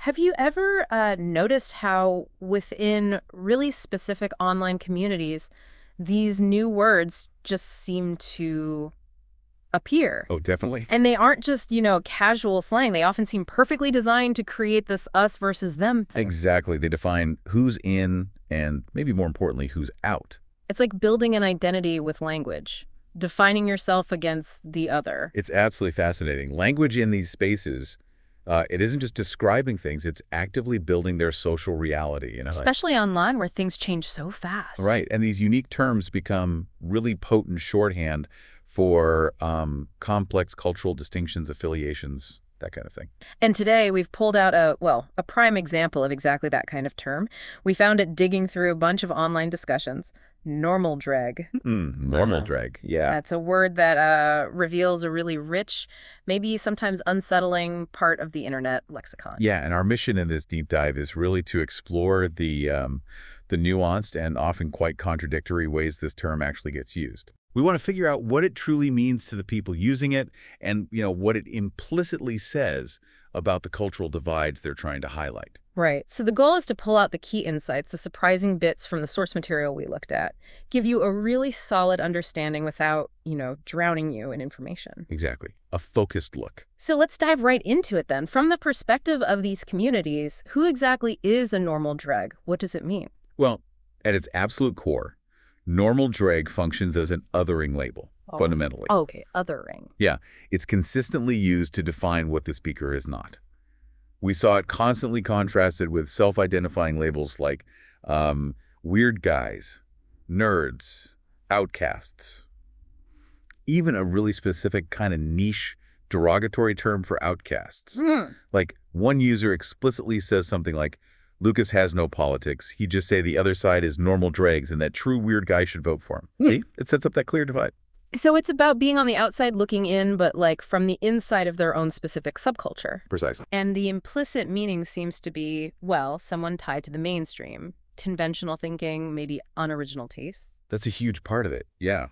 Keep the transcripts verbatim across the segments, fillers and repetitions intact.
Have you ever uh, noticed how within really specific online communities, these new words just seem to appear? Oh, definitely. And they aren't just, you know, casual slang. They often seem perfectly designed to create this us versus them thing. Exactly. They define who's in and maybe more importantly, who's out. It's like building an identity with language, defining yourself against the other. It's absolutely fascinating. Language in these spaces, uh, it isn't just describing things, it's actively building their social reality. You know? Especially online where things change so fast. Right. And these unique terms become really potent shorthand for um, complex cultural distinctions, affiliations, that kind of thing. And today we've pulled out a, well, a prime example of exactly that kind of term. We found it digging through a bunch of online discussions. Normal drag. Mm, normal Uh-huh. drag, yeah. That's a word that uh, reveals a really rich, maybe sometimes unsettling part of the internet lexicon. Yeah, and our mission in this deep dive is really to explore the, um, the nuanced and often quite contradictory ways this term actually gets used. We want to figure out what it truly means to the people using it and, you know, what it implicitly says about the cultural divides they're trying to highlight. Right. So the goal is to pull out the key insights, the surprising bits from the source material we looked at, give you a really solid understanding without, you know, drowning you in information. Exactly. A focused look. So let's dive right into it then. From the perspective of these communities, who exactly is a normal dreg? What does it mean? Well, at its absolute core, normal drag functions as an othering label, Oh. fundamentally. Oh, okay, othering. Yeah, it's consistently used to define what the speaker is not. We saw it constantly contrasted with self-identifying labels like um, weird guys, nerds, outcasts. Even a really specific kind of niche derogatory term for outcasts. Mm. Like one user explicitly says something like, Lucas has no politics. He'd just say the other side is normal dregs and that true weird guy should vote for him. Mm. See? It sets up that clear divide. So it's about being on the outside looking in, but like from the inside of their own specific subculture. Precisely. And the implicit meaning seems to be, well, someone tied to the mainstream, conventional thinking, maybe unoriginal tastes. That's a huge part of it, yeah.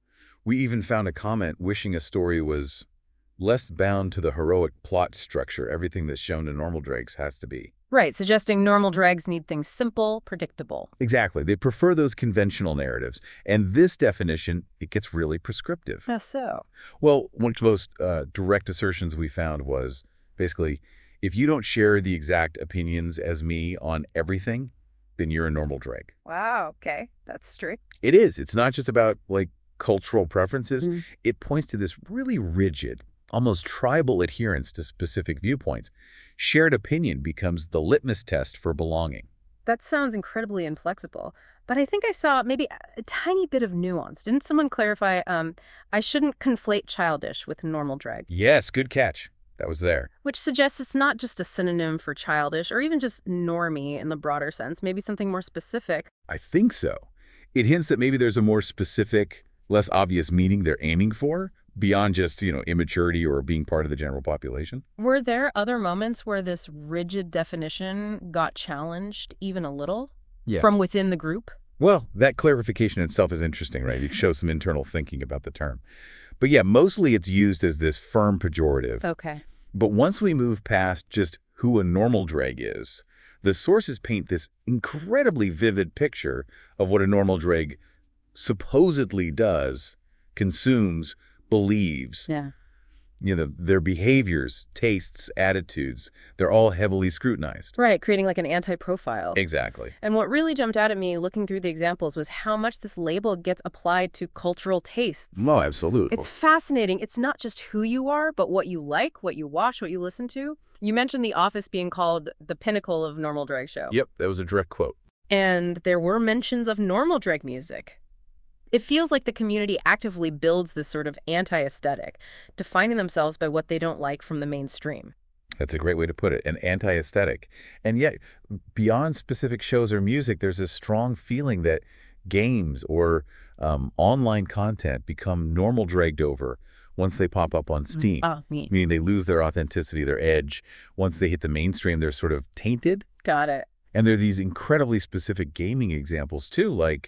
We even found a comment wishing a story was less bound to the heroic plot structure everything that's shown in normal dregs has to be. Right, suggesting normal dregs need things simple, predictable. Exactly. They prefer those conventional narratives. And this definition, it gets really prescriptive. How so? Well, one of the most uh, direct assertions we found was basically, if you don't share the exact opinions as me on everything, then you're a normal dreg. Wow, okay. That's strict. It is. It's not just about, like, cultural preferences. Mm. It points to this really rigid, almost tribal adherence to specific viewpoints. Shared opinion becomes the litmus test for belonging. That sounds incredibly inflexible. But I think I saw maybe a tiny bit of nuance. Didn't someone clarify, um, I shouldn't conflate childish with normal dreg? Yes, good catch. That was there. Which suggests it's not just a synonym for childish or even just normie in the broader sense, maybe something more specific. I think so. It hints that maybe there's a more specific, less obvious meaning they're aiming for, beyond just, you know, immaturity or being part of the general population. Were there other moments where this rigid definition got challenged even a little? Yeah. From within the group? Well, that clarification itself is interesting, right? It shows some internal thinking about the term. But yeah, mostly it's used as this firm pejorative. Okay. But once we move past just who a normal dreg is, the sources paint this incredibly vivid picture of what a normal dreg supposedly does, consumes, believes. Yeah. You know, their behaviors, tastes, attitudes, they're all heavily scrutinized. Right, creating like an anti-profile. Exactly. And what really jumped out at me looking through the examples was how much this label gets applied to cultural tastes. Oh, absolutely. It's fascinating. It's not just who you are, but what you like, what you watch, what you listen to. You mentioned The Office being called the pinnacle of normal drag show. Yep, that was a direct quote. And there were mentions of normal drag music. It feels like the community actively builds this sort of anti-aesthetic, defining themselves by what they don't like from the mainstream. That's a great way to put it, an anti-aesthetic. And yet, beyond specific shows or music, there's this strong feeling that games or um, online content become normal dragged over once they pop up on Steam. Oh, neat. Meaning they lose their authenticity, their edge. Once they hit the mainstream, they're sort of tainted. Got it. And there are these incredibly specific gaming examples, too, like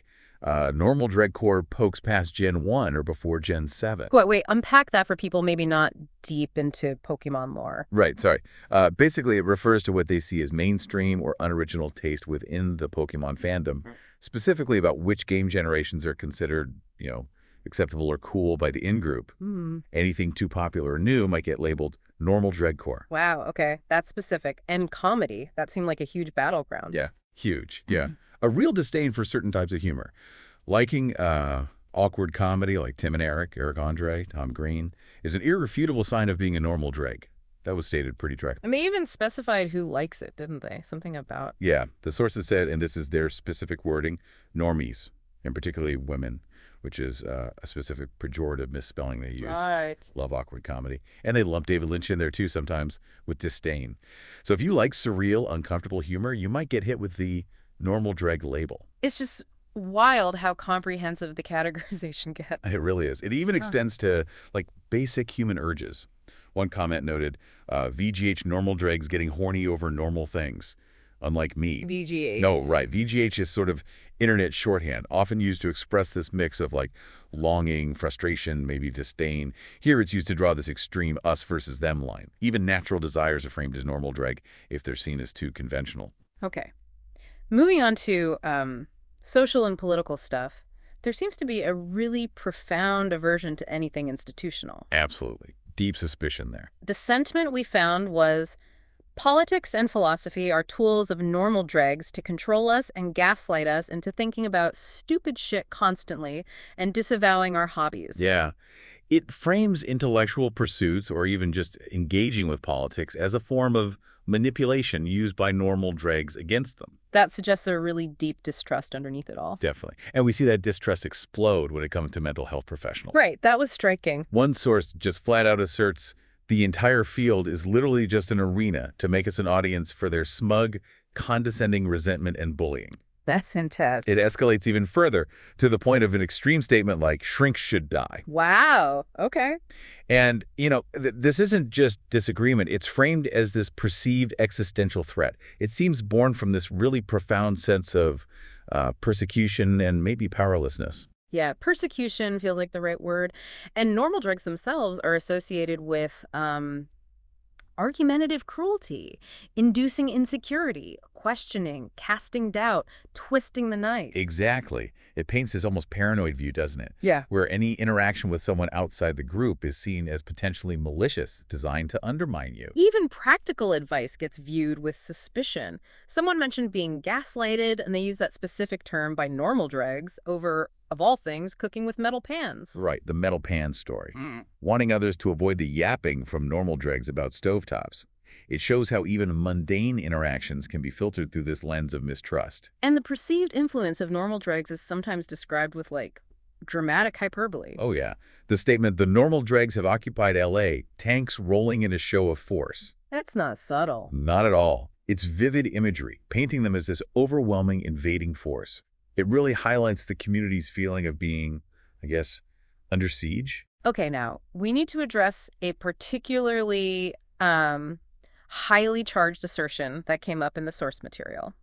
Uh, normal Dreadcore pokes past Gen one or before Gen seven. Wait, wait, unpack that for people maybe not deep into Pokemon lore. Right, sorry. Uh, basically, it refers to what they see as mainstream or unoriginal taste within the Pokemon fandom, specifically about which game generations are considered, you know, acceptable or cool by the in-group. Hmm. Anything too popular or new might get labeled normal Dreadcore. Wow, okay, that's specific. And comedy, that seemed like a huge battleground. Yeah, huge, yeah. A real disdain for certain types of humor. Liking uh, awkward comedy like Tim and Eric, Eric Andre, Tom Green, is an irrefutable sign of being a normal dreg. That was stated pretty directly. And they even specified who likes it, didn't they? Something about... Yeah, the sources said, and this is their specific wording, normies, and particularly women, which is uh, a specific pejorative misspelling they use. Right. Love awkward comedy. And they lump David Lynch in there too sometimes with disdain. So if you like surreal, uncomfortable humor, you might get hit with the normal dreg label. It's just wild how comprehensive the categorization gets. It really is. It even extends to like basic human urges. One comment noted, uh, V G H normal dregs getting horny over normal things, unlike me. V G H. No, right. V G H is sort of internet shorthand, often used to express this mix of like longing, frustration, maybe disdain. Here it's used to draw this extreme us versus them line. Even natural desires are framed as normal dreg if they're seen as too conventional. Okay. Moving on to um, social and political stuff, there seems to be a really profound aversion to anything institutional. Absolutely. Deep suspicion there. The sentiment we found was, politics and philosophy are tools of normal dregs to control us and gaslight us into thinking about stupid shit constantly and disavowing our hobbies. Yeah. It frames intellectual pursuits or even just engaging with politics as a form of manipulation used by normal dregs against them. That suggests a really deep distrust underneath it all. Definitely. And we see that distrust explode when it comes to mental health professionals. Right. That was striking. One source just flat out asserts the entire field is literally just an arena to make us an audience for their smug, condescending resentment and bullying. That's intense. It escalates even further to the point of an extreme statement like shrinks should die. Wow. Okay. And, you know, th this isn't just disagreement. It's framed as this perceived existential threat. It seems born from this really profound sense of uh, persecution and maybe powerlessness. Yeah, persecution feels like the right word. And normal dregs themselves are associated with um, argumentative cruelty, inducing insecurity, questioning, casting doubt, twisting the knife. Exactly. It paints this almost paranoid view, doesn't it? Yeah. Where any interaction with someone outside the group is seen as potentially malicious, designed to undermine you. Even practical advice gets viewed with suspicion. Someone mentioned being gaslighted, and they use that specific term by normal dregs over, of all things, cooking with metal pans. Right, the metal pan story. Mm. Wanting others to avoid the yapping from normal dregs about stovetops. It shows how even mundane interactions can be filtered through this lens of mistrust. And the perceived influence of normal dregs is sometimes described with, like, dramatic hyperbole. Oh, yeah. The statement, the normal dregs have occupied L A, tanks rolling in a show of force. That's not subtle. Not at all. It's vivid imagery, painting them as this overwhelming, invading force. It really highlights the community's feeling of being, I guess, under siege. Okay, now, we need to address a particularly um, highly charged assertion that came up in the source material.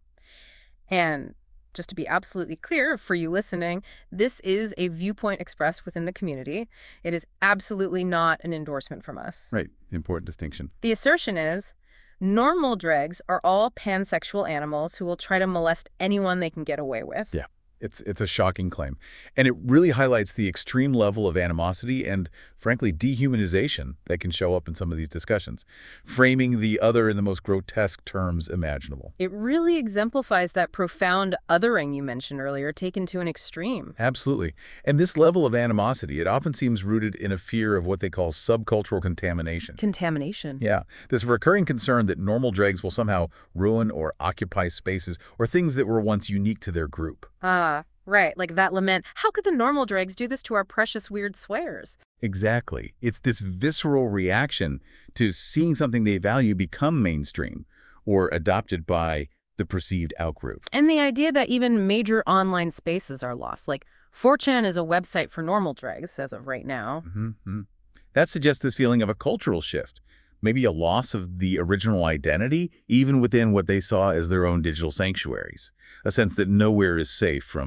And just to be absolutely clear for you listening, this is a viewpoint expressed within the community. It is absolutely not an endorsement from us. Right. Important distinction. The assertion is, normal dregs are all pansexual animals who will try to molest anyone they can get away with. Yeah. It's, it's a shocking claim. And it really highlights the extreme level of animosity and, frankly, dehumanization that can show up in some of these discussions, framing the other in the most grotesque terms imaginable. It really exemplifies that profound othering you mentioned earlier, taken to an extreme. Absolutely. And this level of animosity, it often seems rooted in a fear of what they call subcultural contamination. Contamination. Yeah. This recurring concern that normal dregs will somehow ruin or occupy spaces or things that were once unique to their group. Ah, right. Like that lament, how could the normal dregs do this to our precious weird swears? Exactly. It's this visceral reaction to seeing something they value become mainstream or adopted by the perceived outgroup. And the idea that even major online spaces are lost. Like four chan is a website for normal dregs as of right now. Mm-hmm. That suggests this feeling of a cultural shift, maybe a loss of the original identity, even within what they saw as their own digital sanctuaries, a sense that nowhere is safe from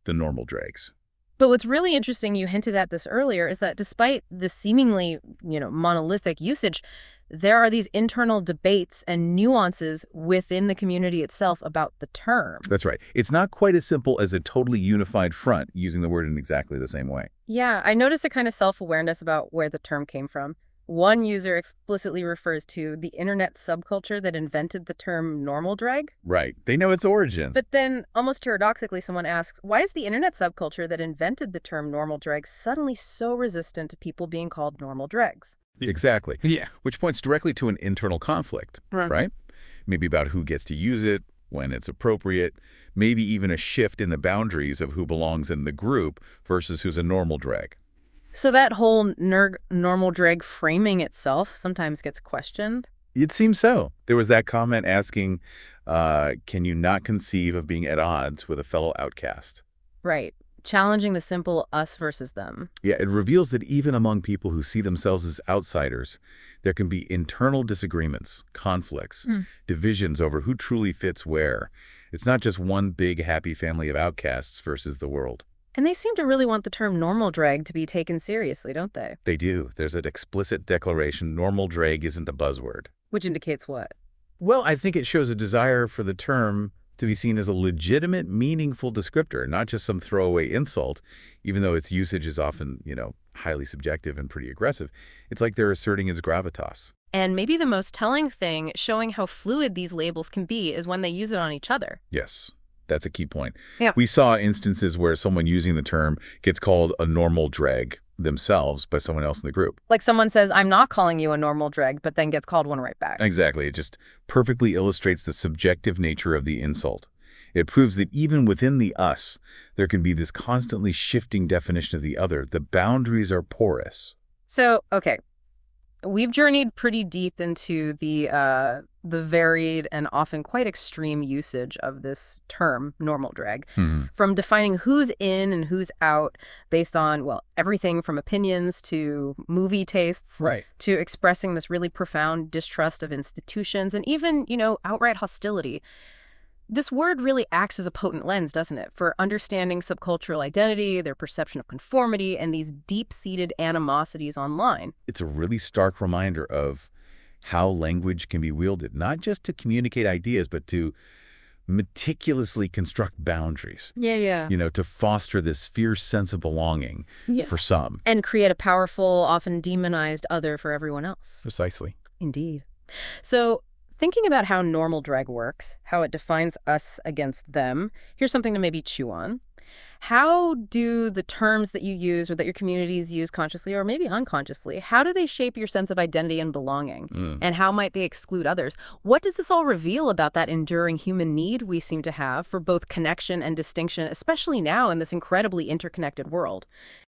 the normal dregs. But what's really interesting, you hinted at this earlier, is that despite the seemingly, you know, monolithic usage, there are these internal debates and nuances within the community itself about the term. That's right. It's not quite as simple as a totally unified front using the word in exactly the same way. Yeah, I noticed a kind of self-awareness about where the term came from. One user explicitly refers to the internet subculture that invented the term normal drag. Right. They know its origins. But then, almost paradoxically, someone asks, why is the internet subculture that invented the term normal drag suddenly so resistant to people being called normal dregs? Exactly. Yeah. Which points directly to an internal conflict, Right. right? Maybe about who gets to use it, when it's appropriate, maybe even a shift in the boundaries of who belongs in the group versus who's a normal drag. So that whole nerg normal drag framing itself sometimes gets questioned. It seems so. There was that comment asking, uh, can you not conceive of being at odds with a fellow outcast? Right. Challenging the simple us versus them. Yeah, it reveals that even among people who see themselves as outsiders, there can be internal disagreements, conflicts, Hmm. divisions over who truly fits where. It's not just one big happy family of outcasts versus the world. And they seem to really want the term normal drag to be taken seriously, don't they? They do. There's an explicit declaration normal drag isn't a buzzword. Which indicates what? Well, I think it shows a desire for the term to be seen as a legitimate, meaningful descriptor, not just some throwaway insult, even though its usage is often, you know, highly subjective and pretty aggressive. It's like they're asserting its gravitas. And maybe the most telling thing showing how fluid these labels can be is when they use it on each other. Yes, that's a key point. Yeah. We saw instances where someone using the term gets called a normal drag themselves by someone else in the group. Like someone says, I'm not calling you a normal drag, but then gets called one right back. Exactly. It just perfectly illustrates the subjective nature of the insult. It proves that even within the us, there can be this constantly shifting definition of the other. The boundaries are porous. So, okay, we've journeyed pretty deep into the uh, the varied and often quite extreme usage of this term, normal drag, Hmm. from defining who's in and who's out based on, well, everything from opinions to movie tastes, Right. to expressing this really profound distrust of institutions and even, you know, outright hostility. This word really acts as a potent lens, doesn't it, for understanding subcultural identity, their perception of conformity, and these deep-seated animosities online. It's a really stark reminder of how language can be wielded, not just to communicate ideas, but to meticulously construct boundaries, Yeah, yeah. you know, to foster this fierce sense of belonging Yeah. for some. And create a powerful, often demonized other for everyone else. Precisely. Indeed. So, thinking about how normal drag works, how it defines us against them, here's something to maybe chew on. How do the terms that you use or that your communities use consciously or maybe unconsciously, how do they shape your sense of identity and belonging? Mm. And how might they exclude others? What does this all reveal about that enduring human need we seem to have for both connection and distinction, especially now in this incredibly interconnected world?